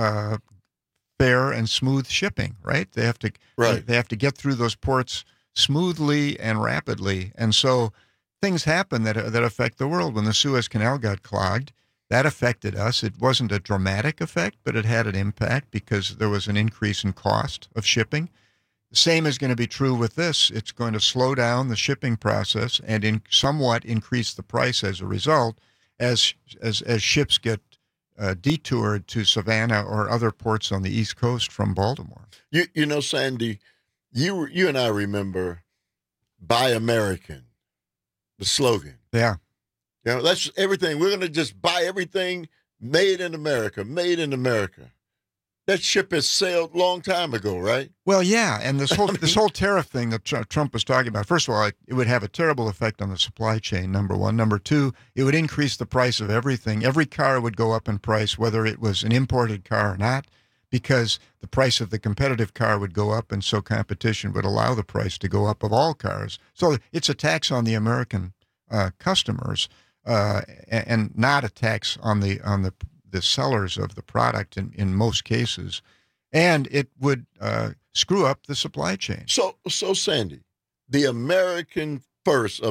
fair and smooth shipping, right? They have to get through those ports smoothly and rapidly. And so things happen that affect the world. When the Suez Canal got clogged, that affected us. It wasn't a dramatic effect, but it had an impact because there was an increase in cost of shipping. The same is going to be true with this. It's going to slow down the shipping process and somewhat increase the price as a result as ships get detoured to Savannah or other ports on the East Coast from Baltimore. Sandy, you and I remember Buy American, the slogan. Yeah. That's everything. We're going to just buy everything made in America, made in America. That ship has sailed a long time ago, right? Well, yeah, and this whole tariff thing that Trump was talking about, first of all, it would have a terrible effect on the supply chain, number one. Number two, it would increase the price of everything. Every car would go up in price, whether it was an imported car or not, because the price of the competitive car would go up, and so competition would allow the price to go up of all cars. So it's a tax on the American customers and not a tax on the sellers of the product in most cases. and it would screw up the supply chain. So Sandy, the America first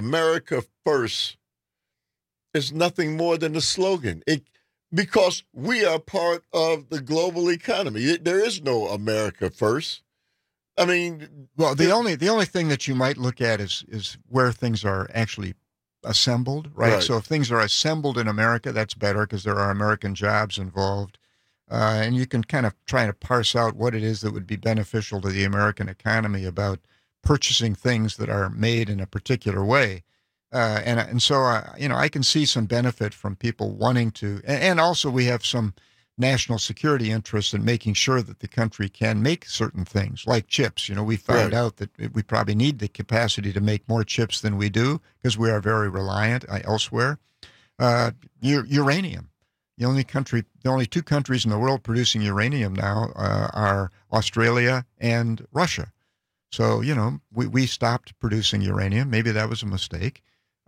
is nothing more than a slogan. Because we are part of the global economy. There is no America first. I mean, well, the only thing that you might look at is where things are actually assembled, right? So if things are assembled in America, that's better because there are American jobs involved. And you can kind of try to parse out what it is that would be beneficial to the American economy about purchasing things that are made in a particular way. So I can see some benefit from people wanting to, and also we have some national security interest in making sure that the country can make certain things like chips. We found out that we probably need the capacity to make more chips than we do because we are very reliant elsewhere. Uranium. The only two countries in the world producing uranium now are Australia and Russia. So, we stopped producing uranium. Maybe that was a mistake.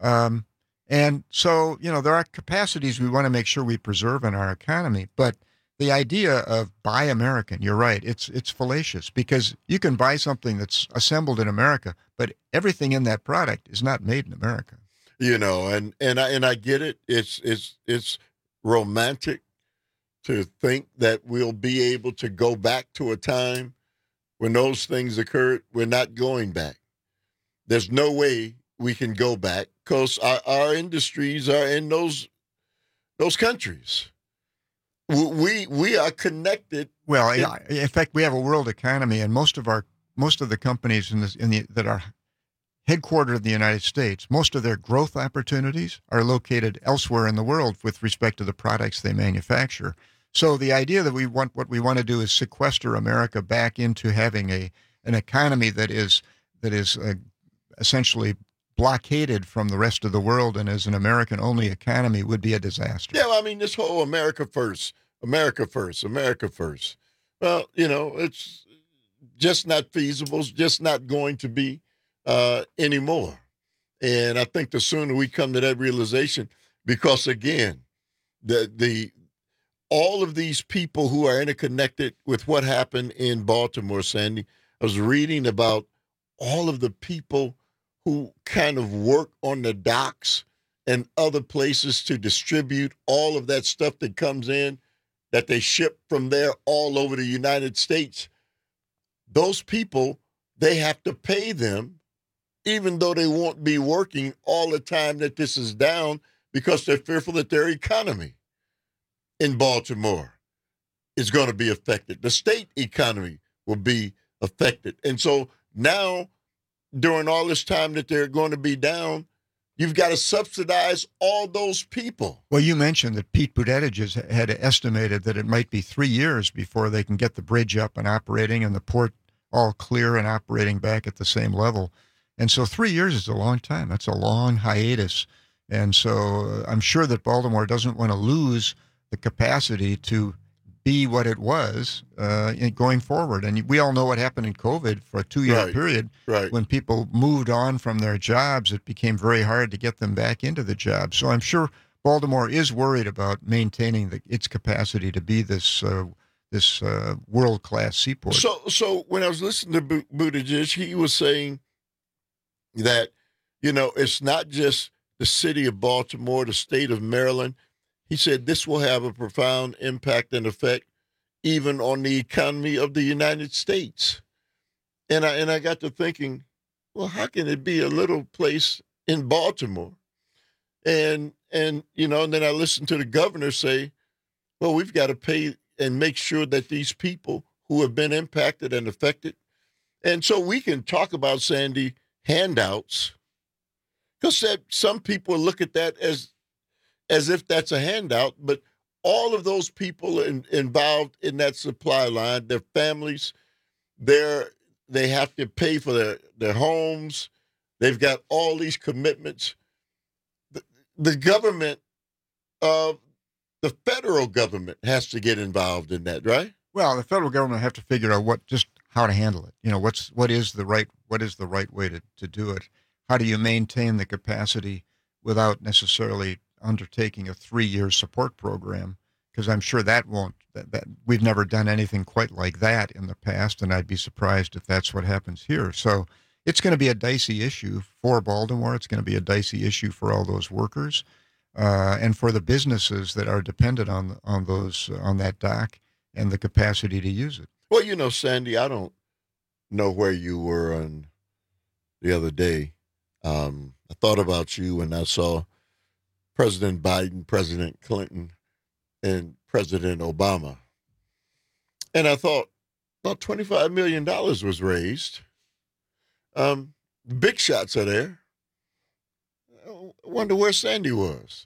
And so, there are capacities we want to make sure we preserve in our economy. But the idea of buy American, you're right, it's fallacious because you can buy something that's assembled in America, but everything in that product is not made in America. And I get it. It's romantic to think that we'll be able to go back to a time when those things occurred. We're not going back. There's no way we can go back because our industries are in those countries. We are connected. Well, in fact, we have a world economy, and most of the companies that are headquartered in the United States, most of their growth opportunities are located elsewhere in the world with respect to the products they manufacture. So the idea that what we want to do is sequester America back into having an economy that is essentially blockaded from the rest of the world and as an American-only economy would be a disaster. Yeah, well, I mean, this whole America first. Well, it's just not feasible. It's just not going to be anymore. And I think the sooner we come to that realization, because again, all of these people who are interconnected with what happened in Baltimore, Sandy, I was reading about all of the people who kind of work on the docks and other places to distribute all of that stuff that comes in, that they ship from there all over the United States. Those people, they have to pay them, even though they won't be working all the time that this is down, because they're fearful that their economy in Baltimore is going to be affected. The state economy will be affected. And so now, during all this time that they're going to be down, you've got to subsidize all those people. Well, you mentioned that Pete Buttigieg had estimated that it might be 3 years before they can get the bridge up and operating and the port all clear and operating back at the same level. And so 3 years is a long time. That's a long hiatus. And so I'm sure that Baltimore doesn't want to lose the capacity to be what it was going forward. And we all know what happened in COVID for a 2-year period. Right. When people moved on from their jobs, it became very hard to get them back into the job. So I'm sure Baltimore is worried about maintaining its capacity to be this world-class seaport. So when I was listening to Buttigieg, he was saying that, it's not just the city of Baltimore, the state of Maryland. He said this will have a profound impact and effect even on the economy of the United States. And I got to thinking, well, how can it be a little place in Baltimore? And then I listened to the governor say, well, we've got to pay and make sure that these people who have been impacted and affected. And so we can talk about, Sandy, handouts, because some people look at that as if that's a handout, but all of those people involved in that supply line, their families, they have to pay for their homes. They've got all these commitments. The government, the federal government has to get involved in that, right? Well, the federal government have to figure out how to handle it. What is the right way to do it? How do you maintain the capacity without necessarily undertaking a 3-year support program because I'm sure that won't. That we've never done anything quite like that in the past, and I'd be surprised if that's what happens here. So it's going to be a dicey issue for Baltimore. It's going to be a dicey issue for all those workers, and for the businesses that are dependent on that dock and the capacity to use it. Well, Sandy, I don't know where you were on the other day. I thought about you when I saw President Biden, President Clinton, and President Obama. And I thought about $25 million was raised. Big shots are there. I wonder where Sandy was.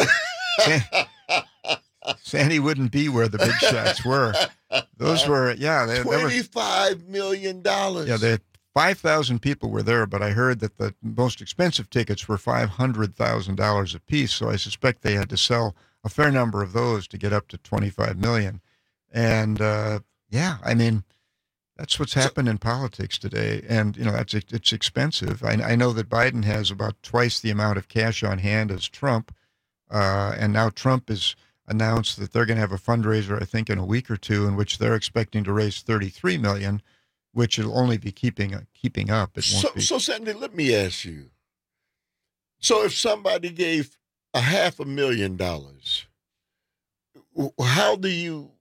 Sandy wouldn't be where the big shots were. Those were, $25 million. Yeah, 5,000 people were there, but I heard that the most expensive tickets were $500,000 a piece, so I suspect they had to sell a fair number of those to get up to $25 million. And, I mean, that's what's happened in politics today. And, it's expensive. I know that Biden has about twice the amount of cash on hand as Trump, and now Trump has announced that they're going to have a fundraiser, I think, in a week or two, in which they're expecting to raise $33 million, which will only be keeping up. It won't be. So, Sandy, let me ask you. So if somebody gave $500,000, how do you...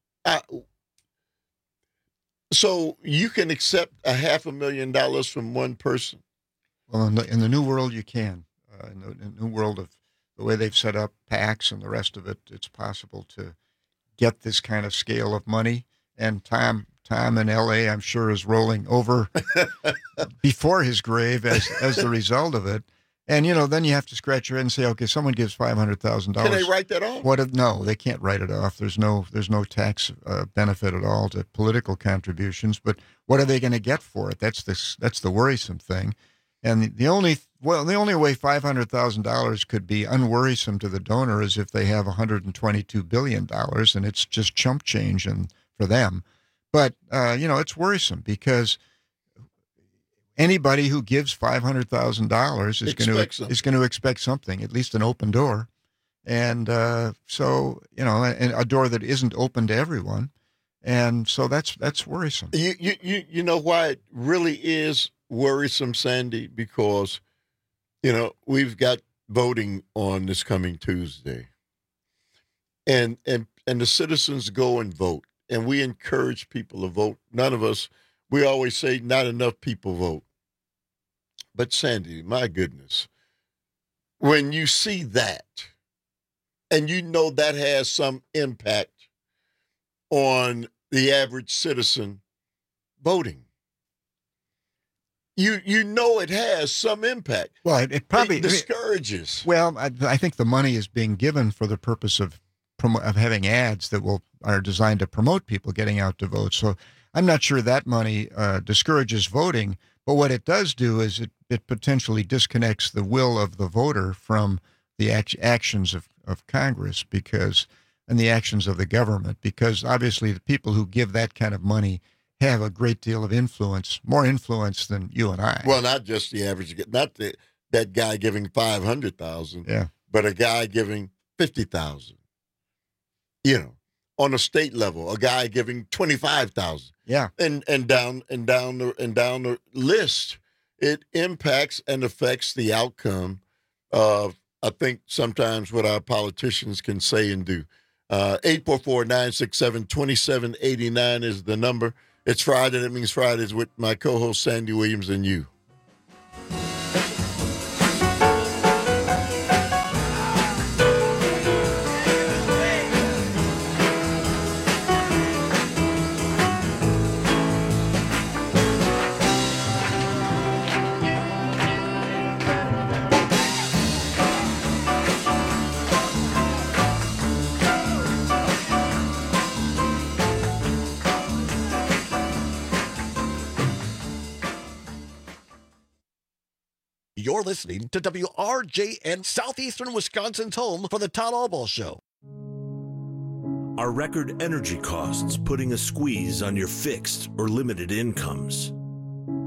so you can accept $500,000 from one person? Well, in the new world, you can. In the new world of the way they've set up PACs and the rest of it, it's possible to get this kind of scale of money. And Tom in L.A., I'm sure, is rolling over before his grave as the result of it. And, then you have to scratch your head and say, okay, someone gives $500,000. Can they write that off? No, they can't write it off. There's no tax benefit at all to political contributions. But what are they going to get for it? That's the worrisome thing. And the only way $500,000 could be unworrisome to the donor is if they have $122 billion, and it's just chump change for them. But, it's worrisome because anybody who gives $500,000 is going to expect something, at least an open door. And and a door that isn't open to everyone. And so that's worrisome. You know why it really is worrisome, Sandy? Because, we've got voting on this coming Tuesday. And the citizens go and vote. And we encourage people to vote. None of us, we always say not enough people vote. But Sandy, my goodness, when you see that, and that has some impact on the average citizen voting, it has some impact. Well, it probably discourages. Well, I think the money is being given for the purpose of having ads that are designed to promote people getting out to vote. So I'm not sure that money discourages voting, but what it does do is it potentially disconnects the will of the voter from the actions of Congress and the actions of the government, because obviously the people who give that kind of money have a great deal of influence, more influence than you and I. Well, not just the average, not that guy giving $500,000, but a guy giving $50,000. On a state level, a guy giving $25,000. Yeah. And down the list, it impacts and affects the outcome of, I think, sometimes what our politicians can say and do. 844-967-2789 is the number. It's Friday. That means Fridays with my co-host Sandy Williams and you. You're listening to WRJN, Southeastern Wisconsin's home for the Todd Albaugh Show. Are record energy costs putting a squeeze on your fixed or limited incomes?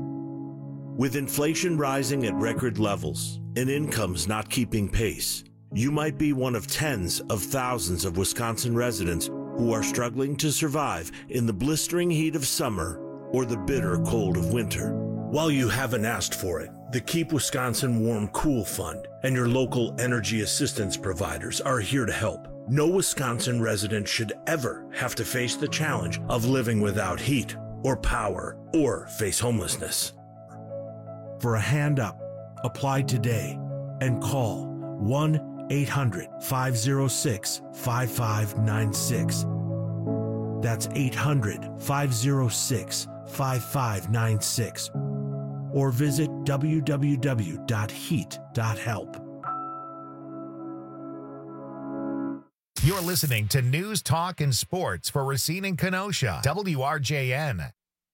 With inflation rising at record levels and incomes not keeping pace, You might be one of tens of thousands of Wisconsin residents who are struggling to survive in the blistering heat of summer or the bitter cold of winter. While you haven't asked for it, the Keep Wisconsin Warm Cool Fund and your local energy assistance providers are here to help. No Wisconsin resident should ever have to face the challenge of living without heat or power or face homelessness. For a hand up, apply today and call 1-800-506-5596. That's 800-506-5596. Or visit www.heat.help. You're listening to News, Talk, and Sports for Racine and Kenosha, WRJN.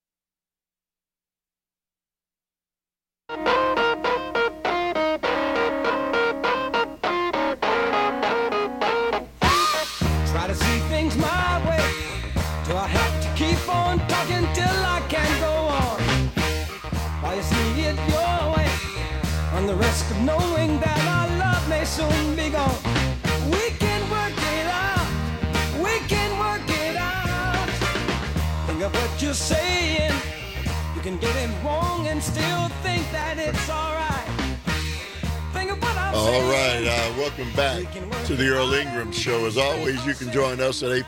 Try to see things my way. Do I have to keep on talking till I can't go on? While you see it your way, on the risk of knowing that our love may soon be gone. We can work it out. We can work it out. Think of what you're saying. You can get it wrong and still think that it's all right. Think of what I'm saying. All right, welcome back to the Earl Ingram Show. As always, you can join us at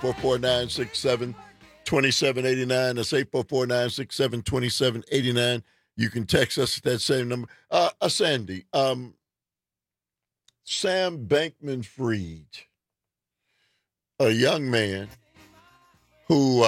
844-967-2789. That's 844-967-2789. You can text us at that same number. Sandy, Sam Bankman-Fried, a young man who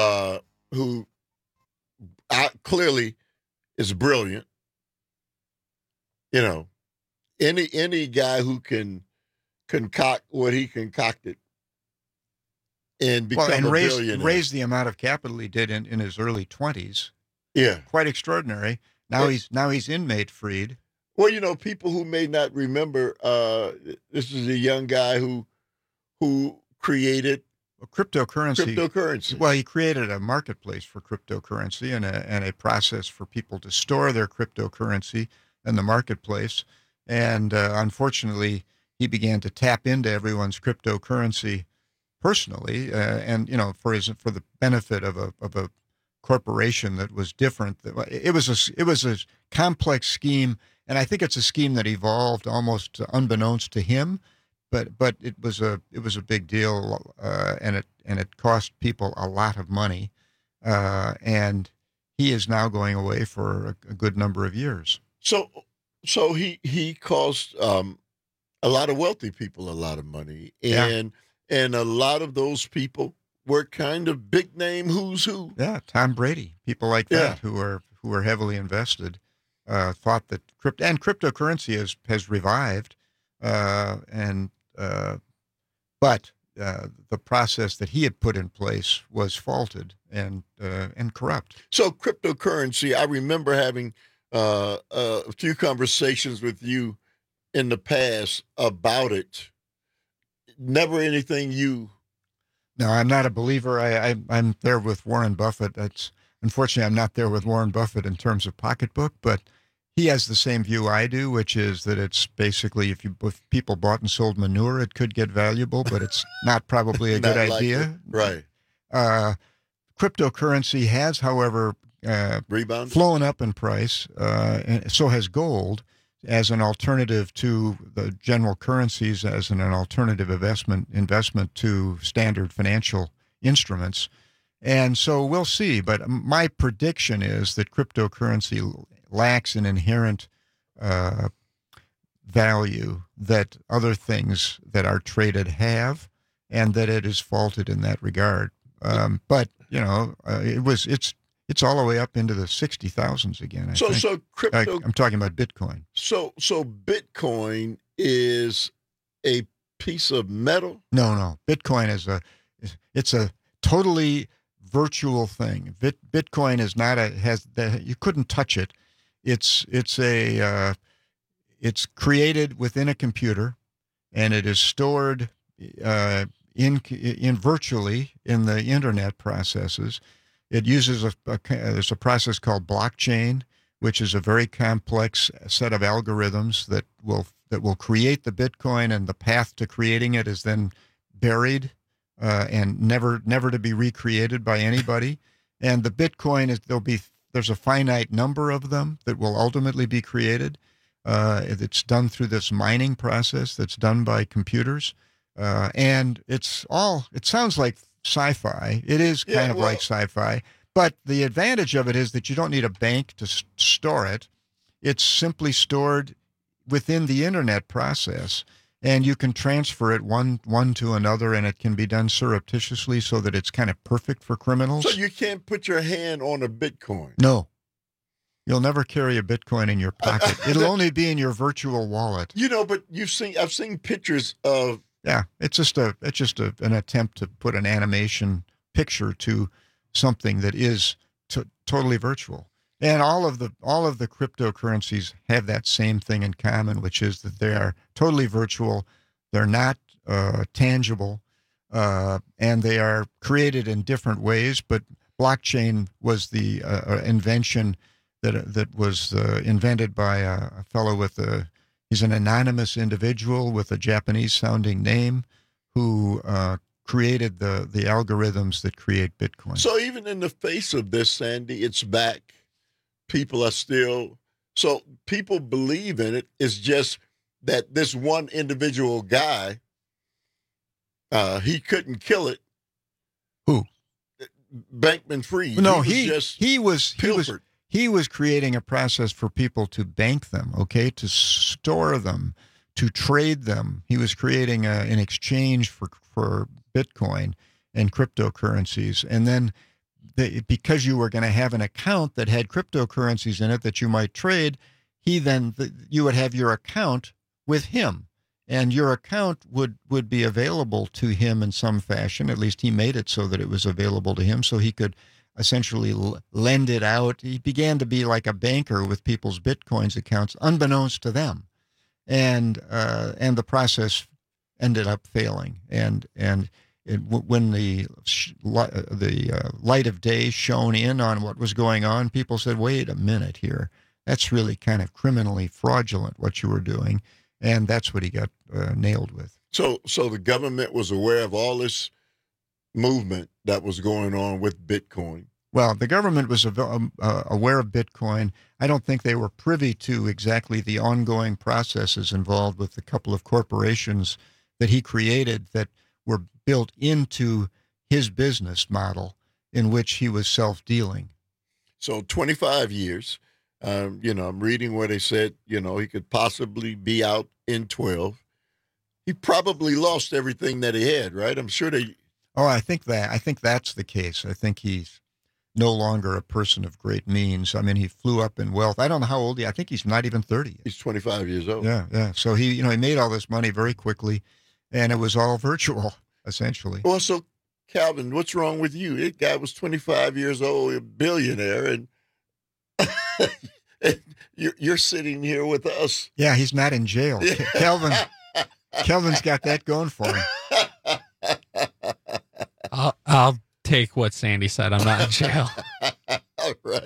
clearly is brilliant. You know, any guy who can concoct what he concocted and become a billionaire. Raise the amount of capital he did in his early 20s. Yeah. Quite extraordinary. Now he's inmate freed. Well, you know, people who may not remember, this is a young guy who created cryptocurrency. Well, he created a marketplace for cryptocurrency and a process for people to store their cryptocurrency in the marketplace. And unfortunately, he began to tap into everyone's cryptocurrency personally, and for the benefit of a corporation that was different. It was a complex scheme, and I think it's a scheme that evolved almost unbeknownst to him. But it was a big deal, and it cost people a lot of money, and he is now going away for a good number of years. So he cost a lot of wealthy people a lot of money, and a lot of those people were kind of big name who's who. Yeah, Tom Brady, people like that who are heavily invested, thought that cryptocurrency has revived, but the process that he had put in place was faulted and corrupt. So cryptocurrency, I remember having a few conversations with you in the past about it. Never anything you. No, I'm not a believer. I'm there with Warren Buffett. Unfortunately, I'm not there with Warren Buffett in terms of pocketbook, but he has the same view I do, which is that it's basically if people bought and sold manure, it could get valuable, but it's not probably a good idea. Right. Cryptocurrency has, however, rebounded, flown up in price, and so has gold as an alternative to the general currencies, as an alternative investment to standard financial instruments. And so we'll see. But my prediction is that cryptocurrency lacks an inherent value that other things that are traded have, and that it is faulted in that regard. But it's all the way up into the 60,000s again. So crypto. I'm talking about Bitcoin. So Bitcoin is a piece of metal? No. Bitcoin it's a totally virtual thing. Bitcoin is not you couldn't touch it. It's created within a computer, and it is stored in virtually in the internet processes. It uses there's a process called blockchain, which is a very complex set of algorithms that that will create the Bitcoin, and the path to creating it is then buried and never to be recreated by anybody. And the Bitcoin there's a finite number of them that will ultimately be created. It's done through this mining process that's done by computers. And it sounds like sci-fi. It is kind of like sci-fi. But the advantage of it is that you don't need a bank to store it. It's simply stored within the internet process. And you can transfer it one to another, and it can be done surreptitiously so that it's kind of perfect for criminals. So you can't put your hand on a Bitcoin? No. You'll never carry a Bitcoin in your pocket. It'll only be in your virtual wallet. But I've seen pictures of. Yeah, it's just an attempt to put an animation picture to something that is totally virtual. And all of the cryptocurrencies have that same thing in common, which is that they are totally virtual. They're not tangible, and they are created in different ways. But blockchain was the invention that was invented by a fellow he's an anonymous individual with a Japanese-sounding name who created the algorithms that create Bitcoin. So even in the face of this, Sandy, it's back. People are still, so people believe in it. It's just that this one individual guy, he couldn't kill it. Who? Bankman-Fried. No, he was creating a process for people to bank them, okay, to store them, to trade them. He was creating an exchange for Bitcoin and cryptocurrencies, and then because you were going to have an account that had cryptocurrencies in it that you might trade, you would have your account with him, and your account would be available to him in some fashion. At least he made it so that it was available to him, so he could essentially lend it out. He began to be like a banker with people's Bitcoins accounts, unbeknownst to them, and the process ended up failing. And when the light of day shone in on what was going on, people said, "Wait a minute here, that's really kind of criminally fraudulent what you were doing," and that's what he got nailed with. So the government was aware of all this movement that was going on with Bitcoin. Well, the government was aware of Bitcoin. I don't think they were privy to exactly the ongoing processes involved with the couple of corporations that he created that were built into his business model in which he was self-dealing. So 25 years, I'm reading where they said, he could possibly be out in 12. He probably lost everything that he had, right? I'm sure they... Oh, I think that's the case. I think he's no longer a person of great means. I mean, he flew up in wealth. I don't know how old he is. I think he's not even 30. He's 25 years old. Yeah. So he made all this money very quickly, and it was all virtual, essentially. Well, so, Calvin, what's wrong with you? That guy was 25 years old, a billionaire, and you're sitting here with us. Yeah, he's not in jail. Calvin's got that going for him. I'll take what Sandy said. I'm not in jail. All right.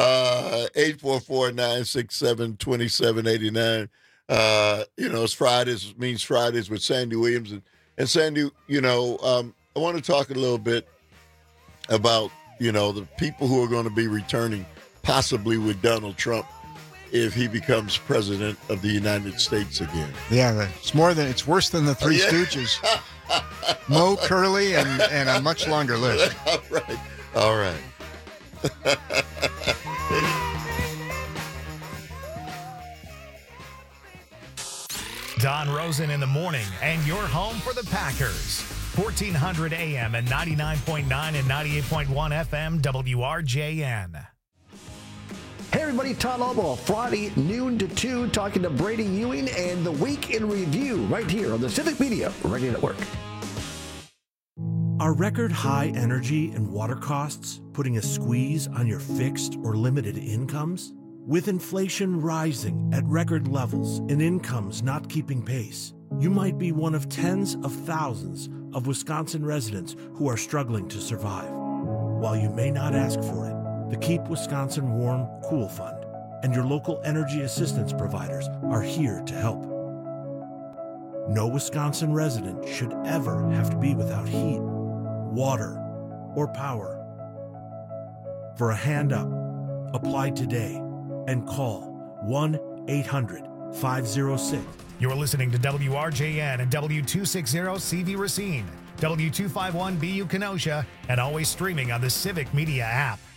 844-967-2789. It's Fridays, means Fridays with Sandy Williams. And Sandy, I want to talk a little bit about, the people who are going to be returning possibly with Donald Trump if he becomes president of the United States again. Yeah, it's worse than the Three Stooges. Mo, Curly, and a much longer list. All right. Don Rosen in the morning, and your home for the Packers. 1400 AM and 99.9 and 98.1 FM WRJN. Hey everybody, Todd Albaugh, Friday noon to 2, talking to Brady Ewing and the Week in Review right here on the Civic Media Radio Network. Are record high energy and water costs putting a squeeze on your fixed or limited incomes? With inflation rising at record levels and incomes not keeping pace, you might be one of tens of thousands of Wisconsin residents who are struggling to survive. While you may not ask for it, the Keep Wisconsin Warm Cool Fund and your local energy assistance providers are here to help. No Wisconsin resident should ever have to be without heat, water, or power. For a hand up, apply today and call 1-800-506. You're listening to WRJN and W260 CV Racine, W251BU Kenosha, and always streaming on the Civic Media app.